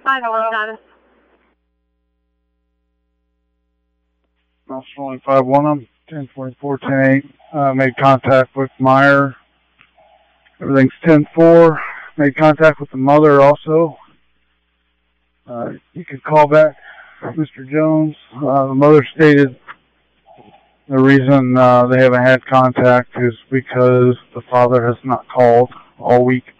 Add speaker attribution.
Speaker 1: 5-1 status.
Speaker 2: Officer only 5-1, I'm 10-24, 10-8. Made contact with Meyer. Everything's 10-4. Made contact with the mother also. You can call back Mr. Jones. The mother stated the reason they haven't had contact is because the father has not called all week.